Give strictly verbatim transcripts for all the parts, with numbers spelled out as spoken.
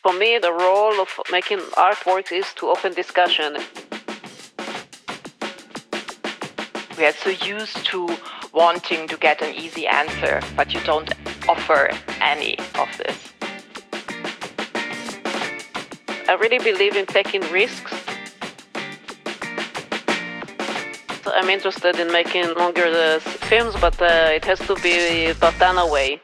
For me, the role of making artworks is to open discussion. We are so used to wanting to get an easy answer, but you don't offer any of this. I really believe in taking risks. I'm interested in making longer uh, films, but uh, it has to be Bartana way.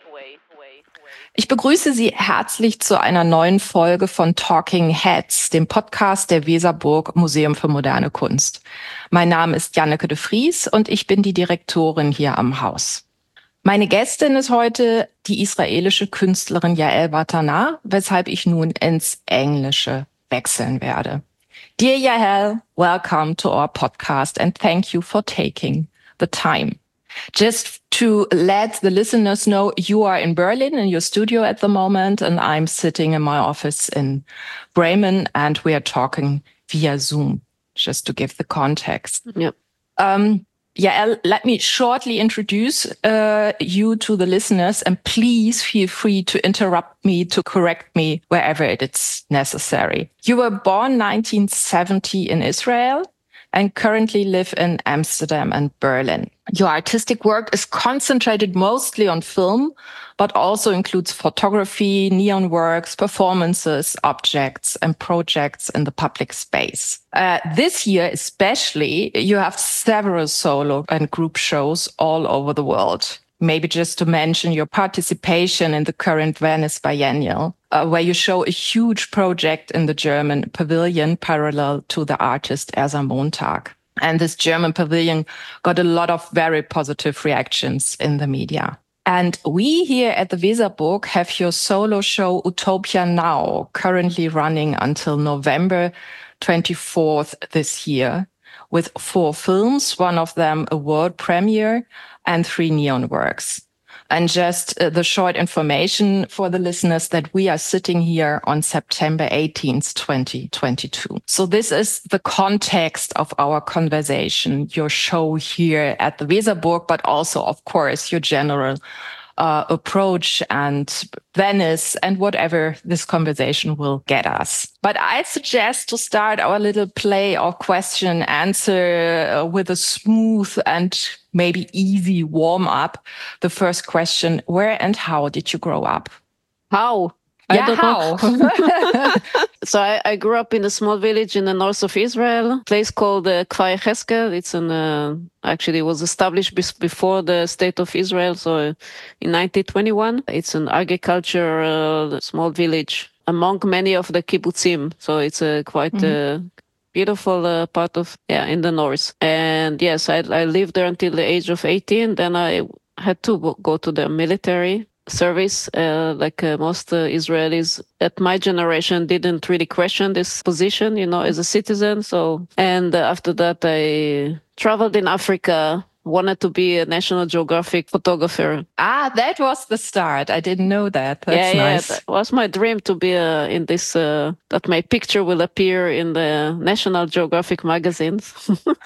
Ich begrüße Sie herzlich zu einer neuen Folge von Talking Heads, dem Podcast der Weserburg Museum für moderne Kunst. Mein Name ist Janneke de Vries und ich bin die Direktorin hier am Haus. Meine Gästin ist heute die israelische Künstlerin Yael Bartana, weshalb ich nun ins Englische wechseln werde. Dear Yael, welcome to our podcast and thank you for taking the time. Just to let the listeners know, you are in Berlin in your studio at the moment, and I'm sitting in my office in Bremen, and we are talking via Zoom, just to give the context. Yep. Um, Yael, let me shortly introduce uh, you to the listeners, and please feel free to interrupt me, to correct me wherever it's necessary. You were born nineteen seventy in Israel and currently live in Amsterdam and Berlin. Your artistic work is concentrated mostly on film, but also includes photography, neon works, performances, objects, and projects in the public space. Uh, this year especially, you have several solo and group shows all over the world. Maybe just to mention your participation in the current Venice Biennial, uh, where you show a huge project in the German pavilion parallel to the artist Ersa Montag. And this German pavilion got a lot of very positive reactions in the media. And we here at the Weserburg have your solo show Utopia Now, currently running until November twenty-fourth this year, with four films, one of them a world premiere, and three neon works. And just uh, the short information for the listeners that we are sitting here on September eighteenth, twenty twenty-two. So this is the context of our conversation, your show here at the Weserburg, but also, of course, your general uh, approach and Venice and whatever this conversation will get us. But I suggest to start our little play or question answer uh, with a smooth and maybe easy warm up. The first question, where and how did you grow up? How? I yeah, don't how? know. So I, I grew up in a small village in the north of Israel, a place called uh, Kfar Yechezkel. It's an, uh, actually it was established bis- before the state of Israel. So uh, in nineteen twenty-one, it's an agricultural uh, small village among many of the kibbutzim. So it's a quite mm-hmm. uh, beautiful uh, part of, yeah, in the north. And yes, I, I lived there until the age of eighteen. Then I had to go to the military service, uh, like uh, most uh, Israelis at my generation didn't really question this position, you know, as a citizen. So, and uh, after that, I traveled in Africa, wanted to be a National Geographic photographer. Ah, that was the start. I didn't know that. That's yeah, yeah, nice. That was my dream to be uh, in this, uh, that my picture will appear in the National Geographic magazines.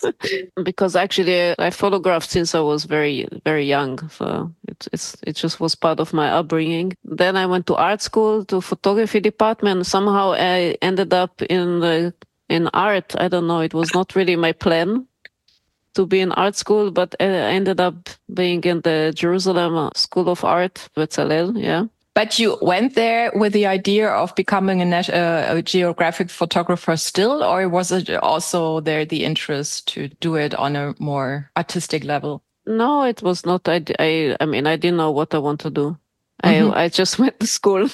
Because actually I photographed since I was very, very young. So it, it's, it just was part of my upbringing. Then I went to art school, to photography department. Somehow I ended up in the, in art. I don't know. It was not really my plan to be in art school, but I ended up being in the Jerusalem School of Art, Bezalel, yeah. But you went there with the idea of becoming a, uh, a geographic photographer still, or was it also there the interest to do it on a more artistic level? No, it was not. I, I, I mean, I didn't know what I want to do. Mm-hmm. I, I just went to school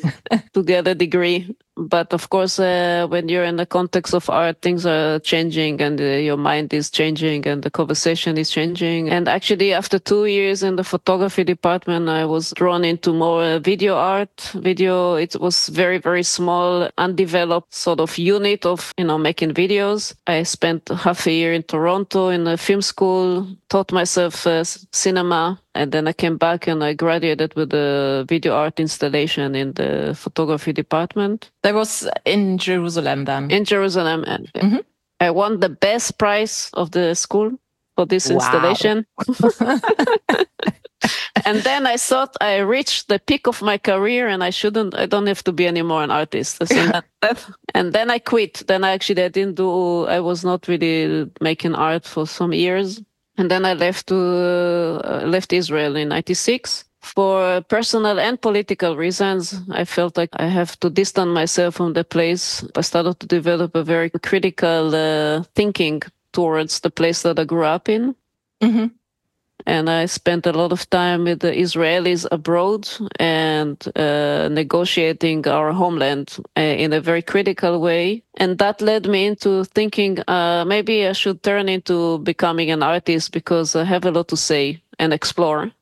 to get a degree. But of course, uh, when you're in the context of art, things are changing and uh, your mind is changing and the conversation is changing. And actually, after two years in the photography department, I was drawn into more uh, video art. Video, it was very, very small, undeveloped sort of unit of, you know, making videos. I spent half a year in Toronto in a film school, taught myself uh, cinema. And then I came back and I graduated with a video art installation in the photography department. That was in Jerusalem then? In Jerusalem. And mm-hmm. I won the best prize of the school for this wow. installation. And then I thought I reached the peak of my career and I shouldn't, I don't have to be anymore an artist. I think that, and then I quit. Then I actually, I didn't do, I was not really making art for some years. And then I left to, uh, left Israel in ninety-six. For personal and political reasons, I felt like I have to distance myself from the place. I started to develop a very critical uh, thinking towards the place that I grew up in. Mm-hmm. And I spent a lot of time with the Israelis abroad and uh, negotiating our homeland uh, in a very critical way. And that led me into thinking uh, maybe I should turn into becoming an artist because I have a lot to say and explore.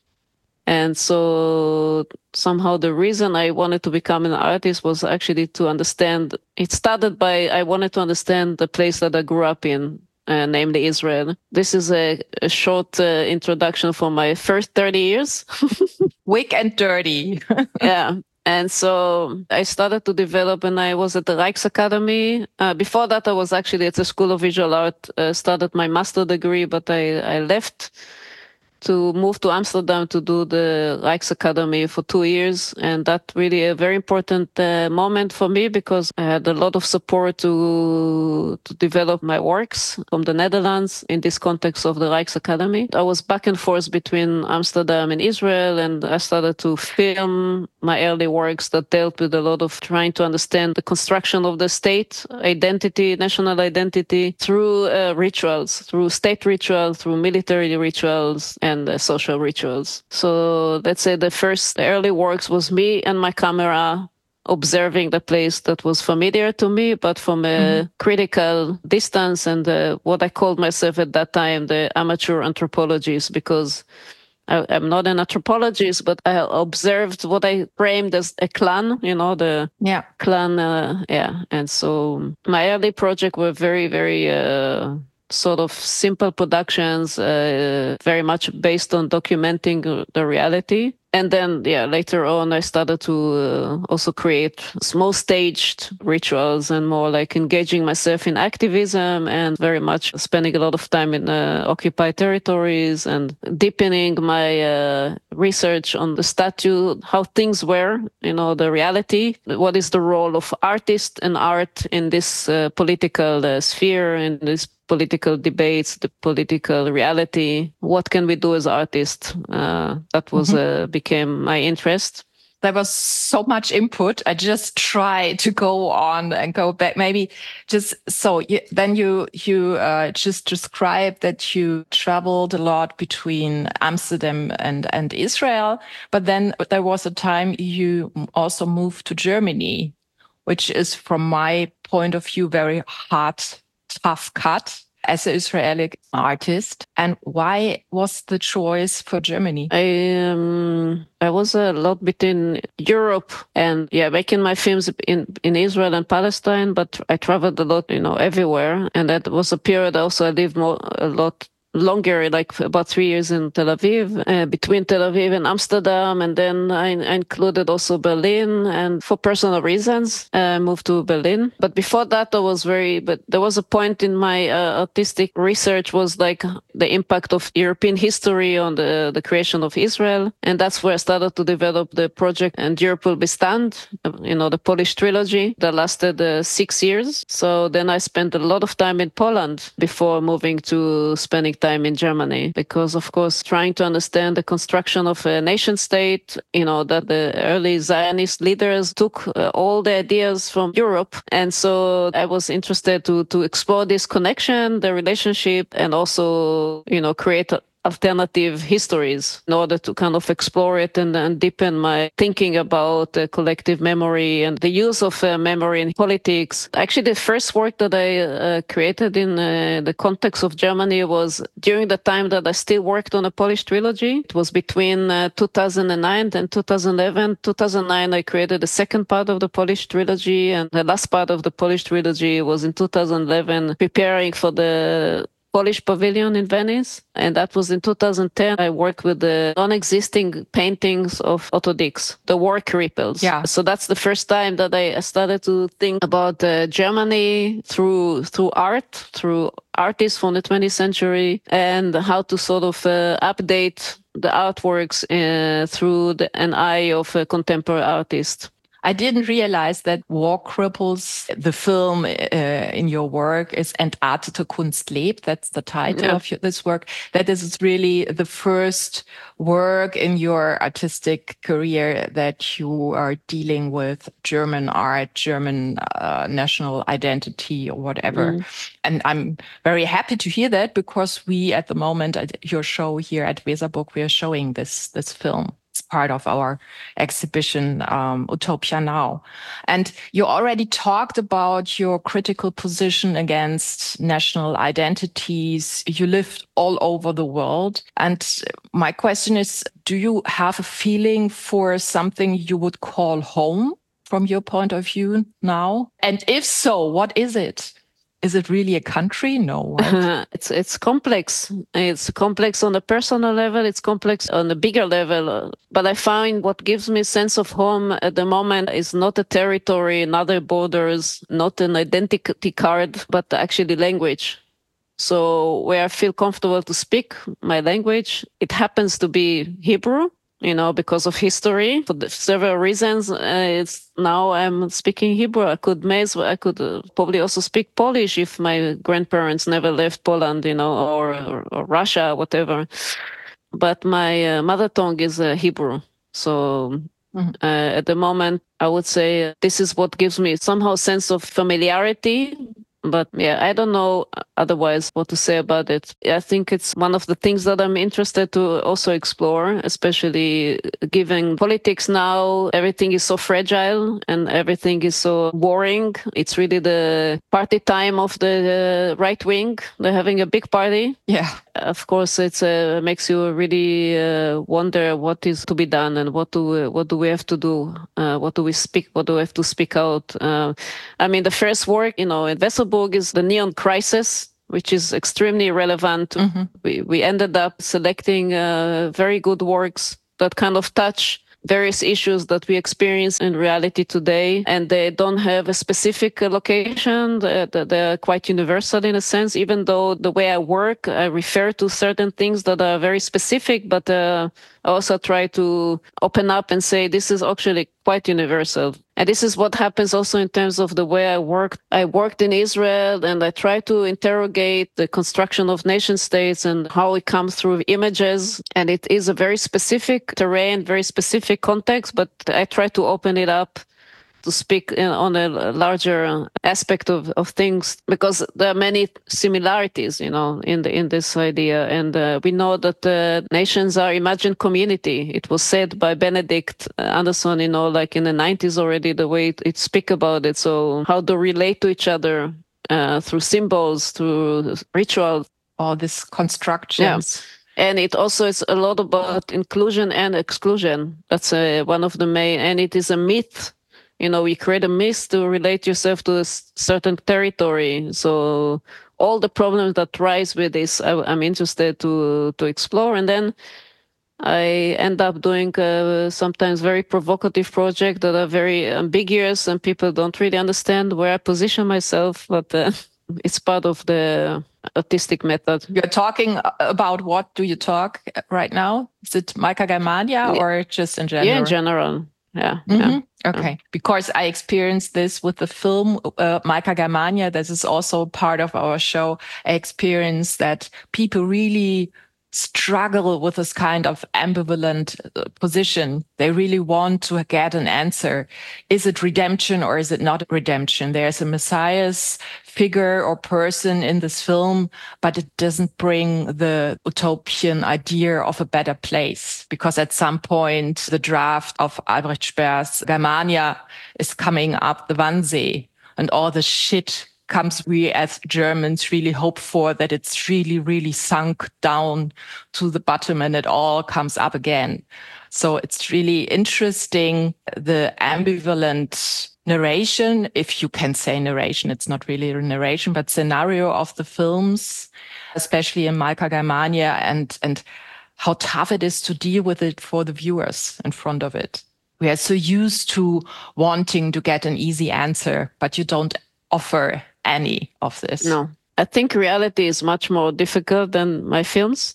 And so somehow the reason I wanted to become an artist was actually to understand, it started by, I wanted to understand the place that I grew up in, uh, namely Israel. This is a, a short uh, introduction for my first thirty years. Quick and dirty. Yeah. And so I started to develop and I was at the Rijksacademy. Uh, before that, I was actually at the School of Visual Art, uh, started my master degree, but I, I left to move to Amsterdam to do the Rijksacademy for two years. And that really a very important uh, moment for me because I had a lot of support to to develop my works from the Netherlands in this context of the Rijksacademy. I was back and forth between Amsterdam and Israel, and I started to film my early works that dealt with a lot of trying to understand the construction of the state identity, national identity, through uh, rituals, through state rituals, through military rituals, and and uh, social rituals. So let's say the first the early works was me and my camera observing the place that was familiar to me, but from a mm-hmm. critical distance, and uh, what I called myself at that time the amateur anthropologist, because I, I'm not an anthropologist, but I observed what I framed as a clan, you know, the yeah. clan. Uh, yeah. And so my early projects were very, very... Uh, sort of simple productions, uh, very much based on documenting the reality. And then, yeah, later on, I started to uh, also create small staged rituals and more like engaging myself in activism and very much spending a lot of time in uh, occupied territories and deepening my uh, research on the statue, how things were, you know, the reality. What is the role of artist and art in this uh, political uh, sphere, in this political debates, the political reality? What can we do as artists? Uh, that was mm-hmm. uh, became my interest. There was so much input. I just try to go on and go back. Maybe just so you, then you you uh, just described that you traveled a lot between Amsterdam and and Israel, but then there was a time you also moved to Germany, which is, from my point of view, very hard, tough cut as an Israeli artist. And why was the choice for Germany? I um, I was a lot between Europe and, yeah, making my films in, in Israel and Palestine, but I traveled a lot, you know, everywhere. And that was a period also I lived more, a lot longer, like about three years in Tel Aviv, uh, between Tel Aviv and Amsterdam. And then I, I included also Berlin. And for personal reasons, I uh, moved to Berlin. But before that, I was very, but there was a point in my uh, artistic research was like the impact of European history on the, the creation of Israel. And that's where I started to develop the project And Europe Will Be Stand, you know, the Polish trilogy that lasted uh, six years. So then I spent a lot of time in Poland before moving to spending time in Germany, because of course trying to understand the construction of a nation state, you know, that the early Zionist leaders took uh, all the ideas from Europe. And so I was interested to to explore this connection, the relationship, and also, you know, create a alternative histories in order to kind of explore it and, and deepen my thinking about uh, collective memory and the use of uh, memory in politics. Actually, the first work that I uh, created in uh, the context of Germany was during the time that I still worked on a Polish trilogy. It was between uh, two thousand nine and two thousand eleven. two thousand nine, I created the second part of the Polish trilogy, and the last part of the Polish trilogy was in two thousand eleven, preparing for the Polish Pavilion in Venice. And that was in two thousand ten. I worked with the non-existing paintings of Otto Dix, the war cripples. Yeah. So that's the first time that I started to think about uh, Germany through through art, through artists from the twentieth century, and how to sort of uh, update the artworks uh, through the, an eye of a contemporary artist. I didn't realize that War Cripples, the film uh, in your work, is Entartete Kunst lebt. That's the title yeah. of your, this work. That is really the first work in your artistic career that you are dealing with German art, German uh, national identity or whatever. Mm. And I'm very happy to hear that, because we at the moment at your show here at Weserburg, we are showing this, this film. It's part of our exhibition, um, Utopia Now. And you already talked about your critical position against national identities. You lived all over the world. And my question is, do you have a feeling for something you would call home from your point of view now? And if so, what is it? Is it really a country? No. Right? Uh, it's it's complex. It's complex on a personal level. It's complex on a bigger level. But I find what gives me a sense of home at the moment is not a territory, not the borders, not an identity card, but actually language. So where I feel comfortable to speak my language, it happens to be Hebrew. You know, because of history, for the several reasons, uh, it's now I'm speaking Hebrew. I could may I could uh, probably also speak Polish if my grandparents never left Poland, you know, or, or, or Russia, whatever. But my uh, mother tongue is uh, Hebrew. So mm-hmm. uh, at the moment, I would say uh, this is what gives me somehow sense of familiarity. But yeah, I don't know otherwise what to say about it. I think it's one of the things that I'm interested to also explore, especially given politics now. Everything is so fragile and everything is so boring. It's really the party time of the right wing. They're having a big party. Yeah. Of course, it uh, makes you really uh, wonder what is to be done and what do we, what do we have to do? Uh, what do we speak? What do we have to speak out? Uh, I mean, the first work, you know, in Weserburg is the neon crisis, which is extremely relevant. Mm-hmm. We we ended up selecting uh, very good works that kind of touch various issues that we experience in reality today, and they don't have a specific location. They're, they're quite universal in a sense, even though the way I work, I refer to certain things that are very specific, but uh, I also try to open up and say this is actually quite universal. And this is what happens also in terms of the way I worked. I worked in Israel and I try to interrogate the construction of nation states and how it comes through images. And it is a very specific terrain, very specific context, but I try to open it up to speak in, on a larger aspect of, of things, because there are many similarities, you know, in the, in this idea. And uh, we know that uh, nations are imagined community. It was said by Benedict Anderson, you know, like in the nineties already, the way it, it speak about it. So how to relate to each other uh, through symbols, through rituals. All these constructions. Yeah. And it also is a lot about inclusion and exclusion. That's uh, one of the main, and it is a myth. You know, you create a myth to relate yourself to a certain territory. So all the problems that rise with this, I, I'm interested to to explore. And then I end up doing uh, sometimes very provocative projects that are very ambiguous and people don't really understand where I position myself. But uh, it's part of the artistic method. You're talking about what do you talk right now? Is it Majka Germania or just in general? Yeah, in general. Yeah. Mm-hmm. yeah. Okay. Because I experienced this with the film uh, Majka Germania. This is also part of our show. I experienced that people really struggle with this kind of ambivalent uh, position. They really want to get an answer. Is it redemption or is it not redemption? There's a messiah's figure or person in this film, but it doesn't bring the utopian idea of a better place, because at some point the draft of Albrecht Speer's Germania is coming up the Wannsee, and all the shit comes we as Germans really hope for, that it's really, really sunk down to the bottom and it all comes up again. So it's really interesting, the ambivalent narration, if you can say narration, it's not really a narration, but scenario of the films, especially in Malka Germania, and, and how tough it is to deal with it for the viewers in front of it. We are so used to wanting to get an easy answer, but you don't offer any of this. No, I think reality is much more difficult than my films.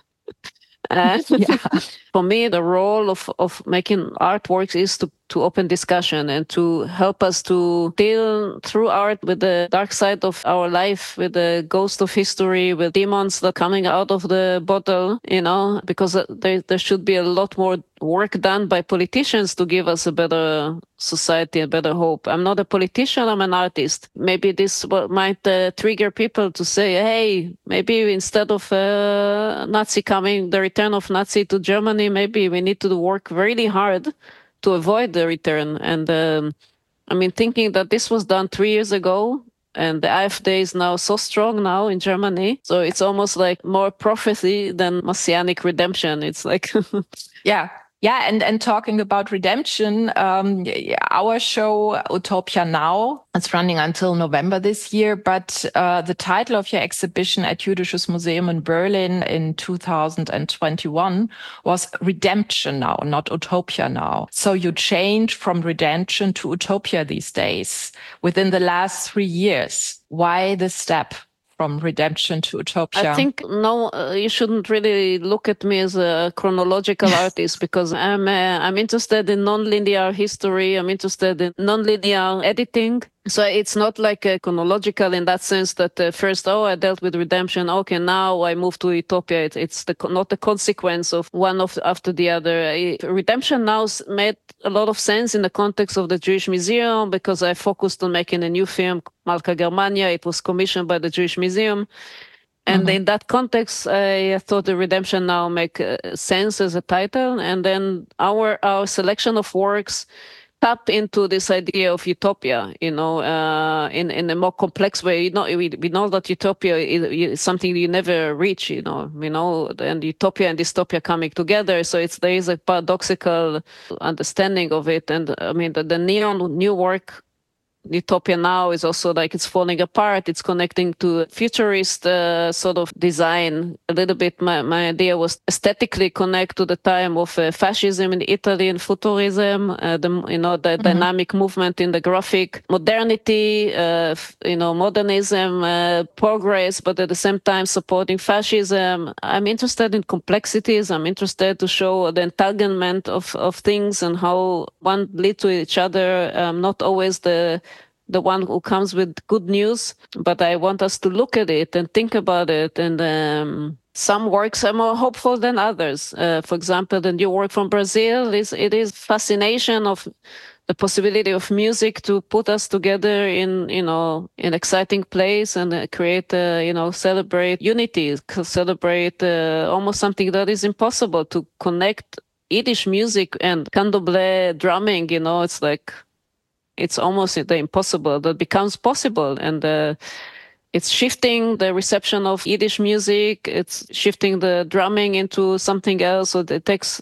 Uh, yeah. For me, the role of, of making artworks is to, to open discussion and to help us to deal through art with the dark side of our life, with the ghost of history, with demons that are coming out of the bottle, you know, because there, there should be a lot more work done by politicians to give us a better society, a better hope. I'm not a politician, I'm an artist. Maybe this might uh, trigger people to say, hey, maybe instead of uh, Nazi coming, the return of Nazi to Germany, maybe we need to work really hard to avoid the return. And um, I mean, thinking that this was done three years ago, and the AfD is now so strong now in Germany. So it's almost like more prophecy than messianic redemption. It's like... yeah. Yeah, and, and talking about redemption, um, our show Utopia Now, it's running until November this year, but uh, the title of your exhibition at Jüdisches Museum in Berlin in two thousand twenty-one was Redemption Now, not Utopia Now. So you changed from redemption to utopia these days within the last three years. Why this step from redemption to utopia? I think, no, uh, you shouldn't really look at me as a chronological artist, because I'm uh, I'm interested in non-linear history. I'm interested in non-linear editing. So it's not like a chronological in that sense that uh, first, oh, I dealt with redemption. Okay, now I move to utopia. It, it's the, not the consequence of one of after the other. It, redemption now made a lot of sense in the context of the Jewish Museum, because I focused on making a new film, Malka Germania. It was commissioned by the Jewish Museum. And mm-hmm. in that context, I thought the Redemption Now make uh, sense as a title. And then our our selection of works tap into this idea of utopia, you know, uh, in, in a more complex way. You know, we, we know that utopia is, is something you never reach, you know, you know, and utopia and dystopia coming together. So it's, there is a paradoxical understanding of it. And I mean, the, the neon new work, Utopia Now, is also like it's falling apart. It's connecting to futurist uh, sort of design. A little bit, my, my idea was aesthetically connect to the time of uh, fascism in Italy and futurism, uh, the, you know, the mm-hmm. dynamic movement in the graphic, modernity, uh, you know, modernism, uh, progress, but at the same time supporting fascism. I'm interested in complexities. I'm interested to show the entanglement of, of things and how one lead to each other. Um, not always the the one who comes with good news, but I want us to look at it and think about it. And um, some works are more hopeful than others. Uh, for example, the new work from Brazil is it is fascination of the possibility of music to put us together in, you know, an exciting place and uh, create, uh, you know, celebrate unity, celebrate uh, almost something that is impossible, to connect Yiddish music and candomblé drumming. You know, it's like, it's almost the impossible that becomes possible. And uh, it's shifting the reception of Yiddish music. It's shifting the drumming into something else. So it takes,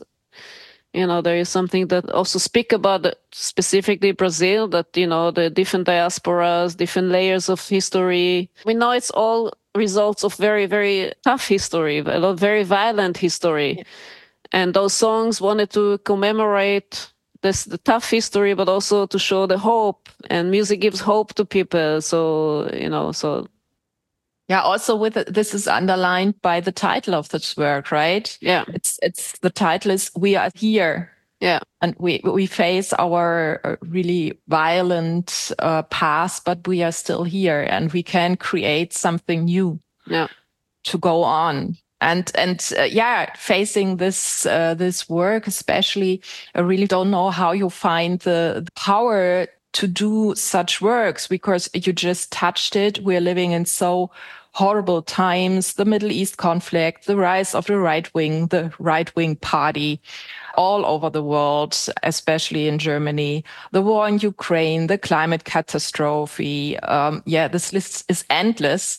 you know, there is something that also speak about specifically Brazil, that, you know, the different diasporas, different layers of history. We know it's all results of very, very tough history, a lot very violent history. Yeah. And those songs wanted to commemorate this the tough history, but also to show the hope, and music gives hope to people. So, you know, so. Yeah, also with this is underlined by the title of this work, right? Yeah. It's, it's the title is We Are Here. Yeah. And we, we face our really violent uh, past, but we are still here, and we can create something new. Yeah. To go on. And, and uh, yeah, facing this, uh, this work, especially, I really don't know how you find the, the power to do such works, because you just touched it. We're living in so horrible times, the Middle East conflict, the rise of the right wing, the right wing party all over the world, especially in Germany, the war in Ukraine, the climate catastrophe. Um, yeah, this list is endless.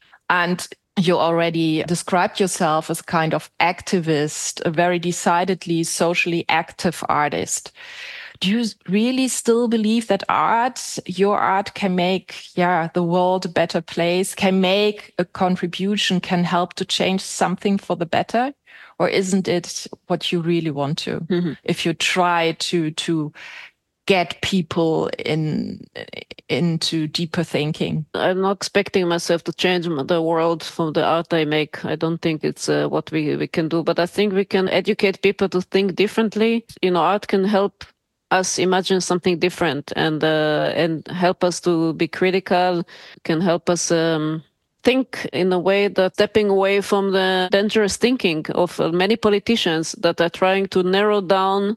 And you already described yourself as kind of activist, a very decidedly socially active artist. Do you really still believe that art, your art, can make yeah the world a better place, can make a contribution, can help to change something for the better? Or isn't it what you really want to? Mm-hmm. If you try to to get people in into deeper thinking. I'm not expecting myself to change the world from the art I make. I don't think it's uh, what we, we can do, but I think we can educate people to think differently. You know, art can help us imagine something different and uh, and help us to be critical, can help us um, think in a way that stepping away from the dangerous thinking of uh, many politicians that are trying to narrow down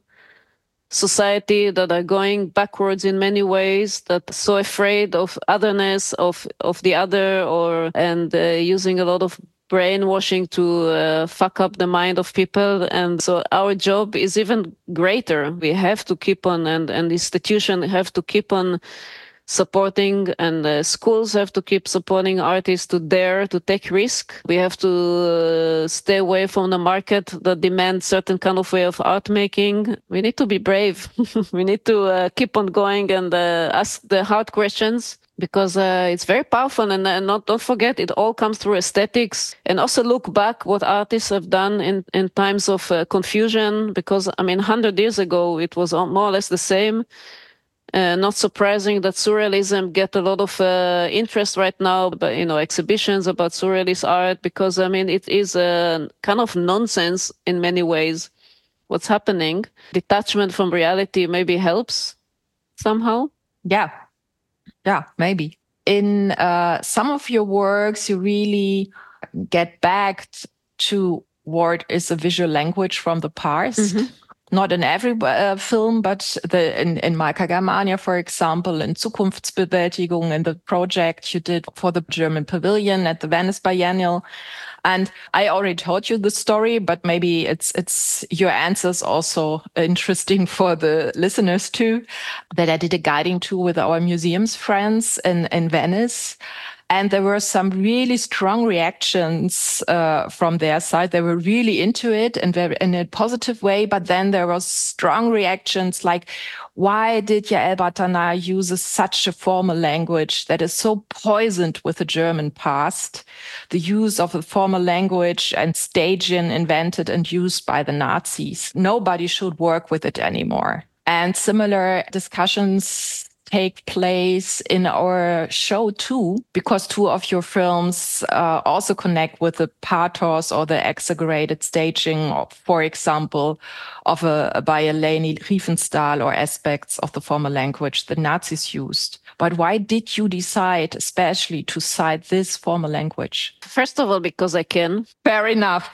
society, that are going backwards in many ways, that are so afraid of otherness, of of the other, or and uh, using a lot of brainwashing to uh, fuck up the mind of people. And so our job is even greater. We have to keep on, and and institutions have to keep on supporting, and uh, schools have to keep supporting artists to dare to take risk. We have to uh, stay away from the market that demands certain kind of way of art making. We need to be brave. We need to uh, keep on going and uh, ask the hard questions, because uh, it's very powerful. And, and not don't forget, it all comes through aesthetics. And also look back what artists have done in, in times of uh, confusion, because, I mean, one hundred years ago, it was more or less the same. Uh, not surprising that surrealism get a lot of uh, interest right now, but you know, exhibitions about surrealist art, because I mean, it is a kind of nonsense in many ways. What's happening? Detachment from reality maybe helps somehow. Yeah, yeah, maybe. In uh, some of your works, you really get back to what is a visual language from the past. Mm-hmm. Not in every uh, film, but the, in, in Malka Germania, for example, in Zukunftsbewältigung, in the project you did for the German Pavilion at the Venice Biennial. And I already told you the story, but maybe it's it's your answers also interesting for the listeners too, that I did a guiding tour with our museums friends in, in Venice. And there were some really strong reactions uh, from their side. They were really into it and very in a positive way. But then there was strong reactions like, why did Yael Bartana use such a formal language that is so poisoned with the German past? The use of a formal language and staging invented and used by the Nazis. Nobody should work with it anymore. And similar discussions take place in our show too, because two of your films uh, also connect with the pathos or the exaggerated staging, of, for example, of a, by a Leni Riefenstahl, or aspects of the formal language the Nazis used. But why did you decide especially to cite this formal language? First of all, because I can. Fair enough.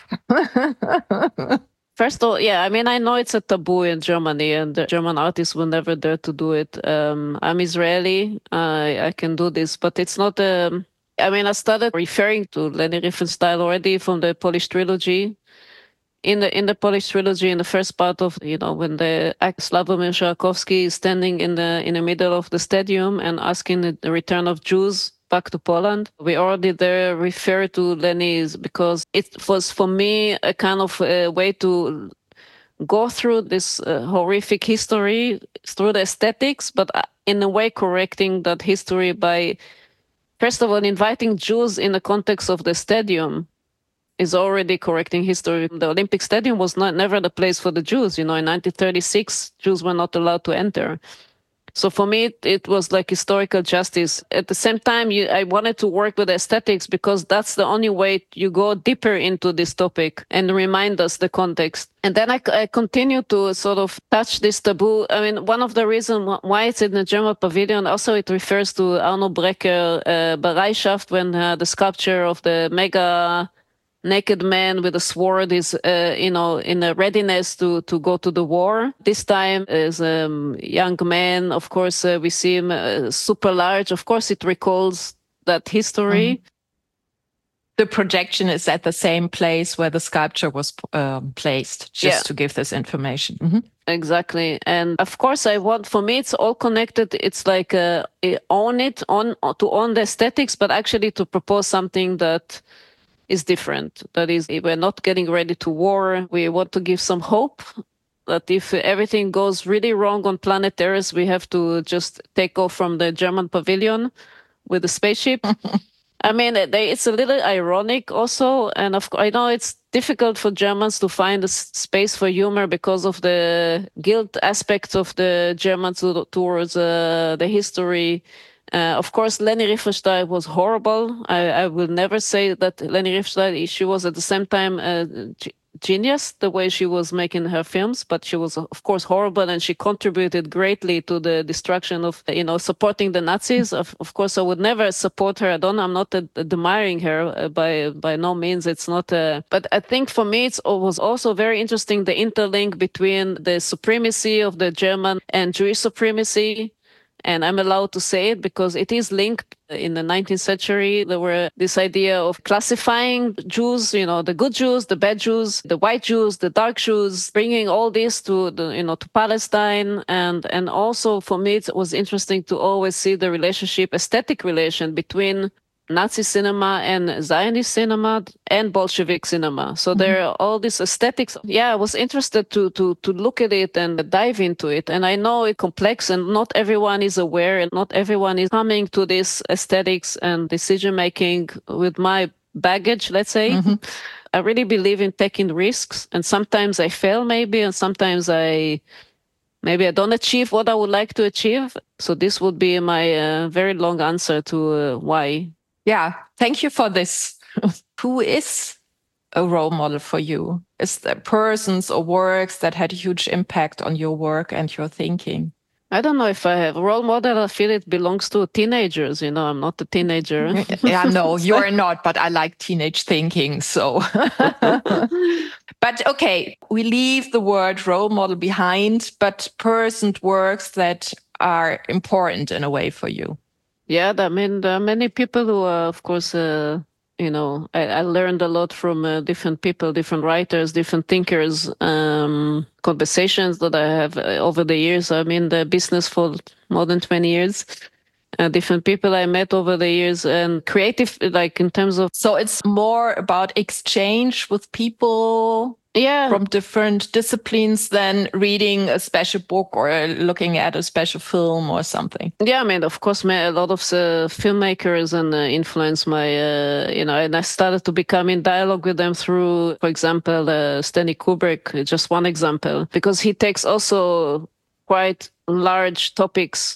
First of all, yeah, I mean, I know it's a taboo in Germany, and the German artists will never dare to do it. Um, I'm Israeli, I, I can do this, but it's not, um, I mean, I started referring to Leni Riefenstahl already from the Polish trilogy. In the in the Polish trilogy, in the first part of, you know, when the Sławomir Żuławski is standing in the in the middle of the stadium and asking the, the return of Jews back to Poland, we already there refer to Leni's, because it was for me a kind of a way to go through this uh, horrific history through the aesthetics, but in a way correcting that history by, first of all, inviting Jews in the context of the stadium is already correcting history. The Olympic Stadium was not never the place for the Jews. You know, in nineteen thirty-six, Jews were not allowed to enter. So for me, it, it was like historical justice. At the same time, you, I wanted to work with aesthetics, because that's the only way you go deeper into this topic and remind us the context. And then I, I continue to sort of touch this taboo. I mean, one of the reasons why it's in the German Pavilion, also it refers to Arno Breker, uh, Bereitschaft, when uh, the sculpture of the mega naked man with a sword is, uh, you know, in a readiness to, to go to the war. This time as a um, young man, of course, uh, we see him uh, super large. Of course, it recalls that history. Mm-hmm. The projection is at the same place where the sculpture was um, placed, just yeah. to give this information. Mm-hmm. Exactly. And of course, I want, for me, it's all connected. It's like uh, own it, on to own the aesthetics, but actually to propose something that is different. That is, we're not getting ready to war. We want to give some hope that if everything goes really wrong on planet Earth, we have to just take off from the German pavilion with a spaceship. I mean, they, it's a little ironic also. And of course, I know it's difficult for Germans to find a s- space for humor because of the guilt aspect of the Germans to, towards uh, the history. Uh, of course, Leni Riefenstahl was horrible. I, I will never say that Leni Riefenstahl, she was at the same time a g- genius, the way she was making her films, but she was, of course, horrible, and she contributed greatly to the destruction of, you know, supporting the Nazis. Of, of course, I would never support her. I don't, I'm not ad- admiring her uh, by by no means. It's not a, but I think for me, it was also very interesting, the interlink between the supremacy of the German and Jewish supremacy. And I'm allowed to say it because it is linked. In the nineteenth century, there were this idea of classifying Jews, you know, the good Jews, the bad Jews, the white Jews, the dark Jews, bringing all this to the, you know, to Palestine. And, and also for me, it was interesting to always see the relationship, aesthetic relation between Nazi cinema and Zionist cinema and Bolshevik cinema. So mm-hmm. there are all these aesthetics. Yeah, I was interested to to to look at it and dive into it. And I know it's complex and not everyone is aware and not everyone is coming to this aesthetics and decision making with my baggage, let's say. Mm-hmm. I really believe in taking risks, and sometimes I fail maybe, and sometimes I maybe I don't achieve what I would like to achieve. So this would be my uh, very long answer to uh, why. Yeah, thank you for this. Who is a role model for you? Is there persons or works that had a huge impact on your work and your thinking? I don't know if I have a role model. I feel it belongs to teenagers. You know, I'm not a teenager. Yeah, no, you're not, but I like teenage thinking. So, but okay, we leave the word role model behind, but person works that are important in a way for you. Yeah, I mean, there are many people who are, of course, uh, you know, I, I learned a lot from uh, different people, different writers, different thinkers, um, conversations that I have uh, over the years. I'm in the business for more than twenty years. Uh, different people I met over the years, and creative, like in terms of. So it's more about exchange with people. Yeah. From different disciplines than reading a special book or looking at a special film or something. Yeah, I mean, of course, a lot of the filmmakers and uh, influenced my, uh, you know, and I started to become in dialogue with them through, for example, uh, Stanley Kubrick, just one example, because he takes also quite large topics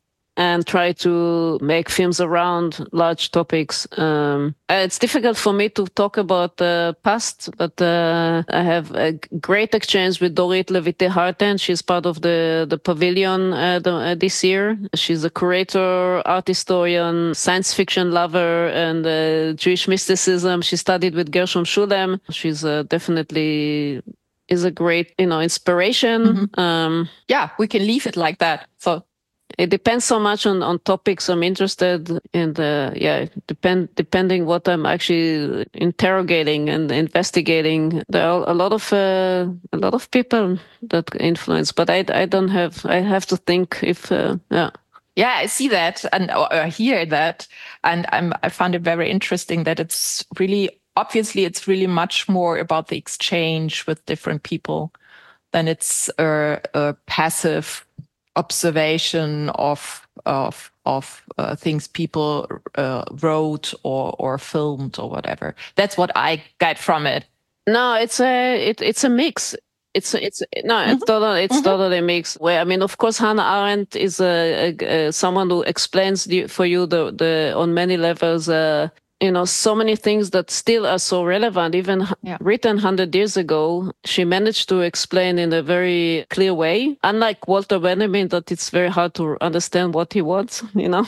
and try to make films around large topics. Um, it's difficult for me to talk about the past, but uh, I have a great exchange with Dorit Levite-Harten. She's part of the, the pavilion uh, the, uh, this year. She's a curator, art historian, science fiction lover, and uh, Jewish mysticism. She studied with Gershom Shulem. She's uh, definitely is a great, you know, inspiration. Mm-hmm. Um, yeah, we can leave it like that. So. It depends so much on, on topics I'm interested in. The yeah, depend depending what I'm actually interrogating and investigating. There are a lot of uh, a lot of people that influence, but I I don't have. I have to think if uh, yeah. Yeah, I see that and or, or hear that, and I'm I found it very interesting that it's really obviously it's really much more about the exchange with different people than it's a, a passive observation of of of uh, things people uh, wrote or or filmed or whatever. That's what I get from it. No, it's a it, it's a mix. It's it's no, mm-hmm. it's totally it's mm-hmm. totally a mix. Where I mean, of course, Hannah Arendt is a, a, a someone who explains the, for you the the on many levels. Uh, you know, so many things that still are so relevant, even yeah. written one hundred years ago, she managed to explain in a very clear way. Unlike Walter Benjamin, that it's very hard to understand what he wants, you know?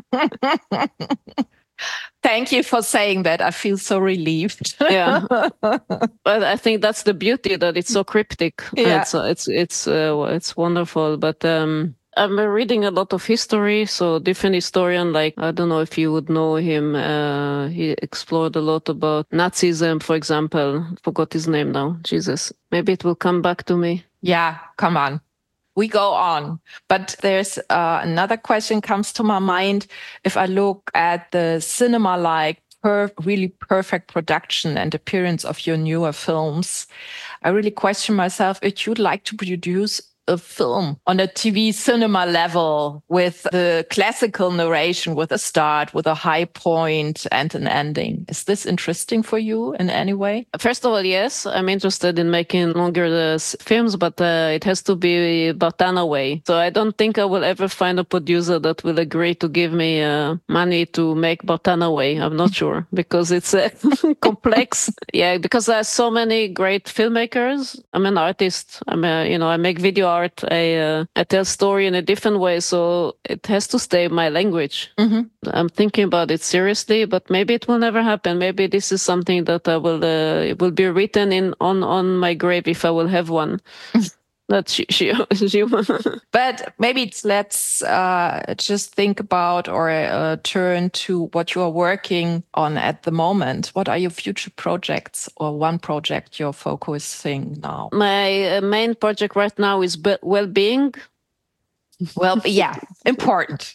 Thank you for saying that. I feel so relieved. Yeah. But I think that's the beauty, that it's so cryptic. Yeah. It's, it's, it's, uh, it's wonderful. But, um, I'm reading a lot of history, so different historian, like, I don't know if you would know him. Uh, he explored a lot about Nazism, for example. Forgot his name now. Jesus. Maybe it will come back to me. Yeah, come on. We go on. But there's uh, another question comes to my mind. If I look at the cinema-like per- really perfect production and appearance of your newer films, I really question myself if you'd like to produce a film on a T V cinema level with the classical narration, with a start, with a high point and an ending. Is this interesting for you in any way? First of all, yes, I'm interested in making longer uh, films, but uh, it has to be Bartana way. So I don't think I will ever find a producer that will agree to give me uh, money to make Bartana way. I'm not sure because it's uh, complex. Yeah, because there are so many great filmmakers. I'm an artist. I'm a, you know, I make video art. I uh, I tell story in a different way, so it has to stay my language. Mm-hmm. I'm thinking about it seriously, but maybe it will never happen. Maybe this is something that I will uh, it will be written in on on my grave if I will have one. That's she, she, she. But maybe it's, let's uh, just think about or uh, turn to what you are working on at the moment. What are your future projects or one project you're focusing now? My uh, main project right now is be- well-being. Well, yeah, important.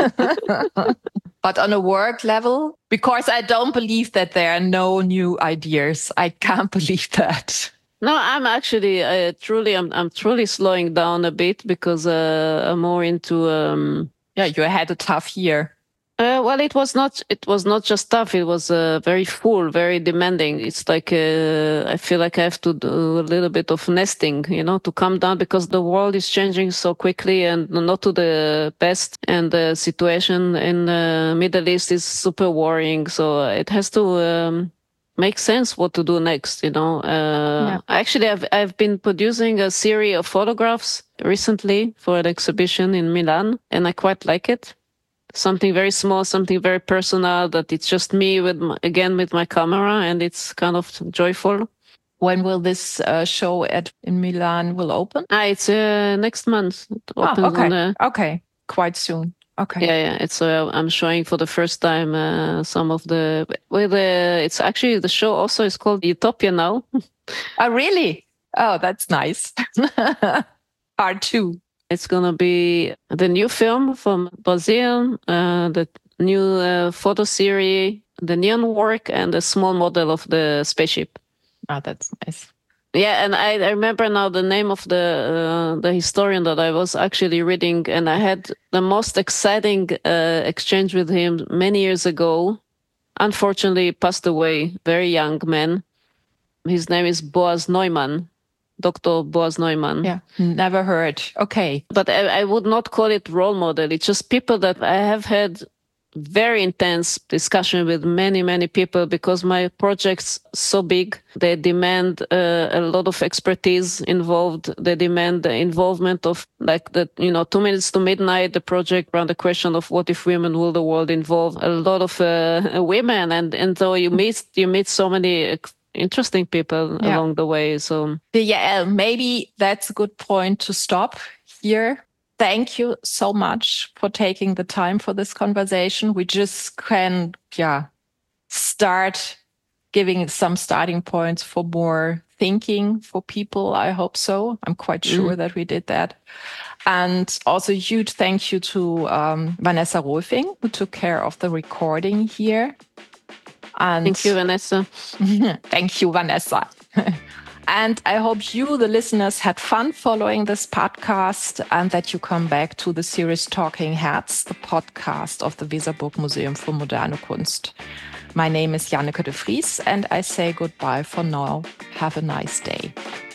But on a work level, because I don't believe that there are no new ideas. I can't believe that. No, I'm actually uh, truly, I'm, I'm truly slowing down a bit because uh, I'm more into. Um, yeah, you had a tough year. Uh, well, it was not. It was not just tough. It was uh, very full, very demanding. It's like uh, I feel like I have to do a little bit of nesting, you know, to calm down because the world is changing so quickly and not to the best. And the situation in the Middle East is super worrying. So it has to um, make sense what to do next. You know, uh, yeah. Actually, I've I've been producing a series of photographs recently for an exhibition in Milan, and I quite like it. Something very small, something very personal, that it's just me with my, again with my camera, and it's kind of joyful. When will this uh, show at in Milan will open? Ah, it's uh, next month. It opens oh, okay. On the, okay, quite soon. Okay. Yeah, yeah. It's uh, I'm showing for the first time uh, some of the. Well, uh, it's actually the show also is called Utopia now. Oh, really? Oh, that's nice. Part two. It's going to be the new film from Brazil, uh, the new uh, photo series, the neon work, and a small model of the spaceship. Oh, that's nice. Yeah, and I, I remember now the name of the uh, the historian that I was actually reading, and I had the most exciting uh, exchange with him many years ago. Unfortunately, he passed away, very young man. His name is Boaz Neumann. Doctor Boaz Neumann. Yeah, never heard. Okay. But I, I would not call it role model. It's just people that I have had very intense discussion with many, many people because my project's so big. They demand uh, a lot of expertise involved. They demand the involvement of like the, you know, two minutes to midnight, the project around the question of what if women rule the world involve a lot of uh, women. And, and so you meet, you meet so many interesting people yeah. along the way. So yeah, maybe that's a good point to stop here. Thank you so much for taking the time for this conversation. We just can, yeah, start giving some starting points for more thinking for people. I hope so. I'm quite sure mm. that we did that. And also huge thank you to um, Vanessa Rolfing, who took care of the recording here. And thank you, Vanessa. Thank you, Vanessa. And I hope you, the listeners, had fun following this podcast and that you come back to the series Talking Heads, the podcast of the Weserburg Museum für Moderne Kunst. My name is Janneke de Vries and I say goodbye for now. Have a nice day.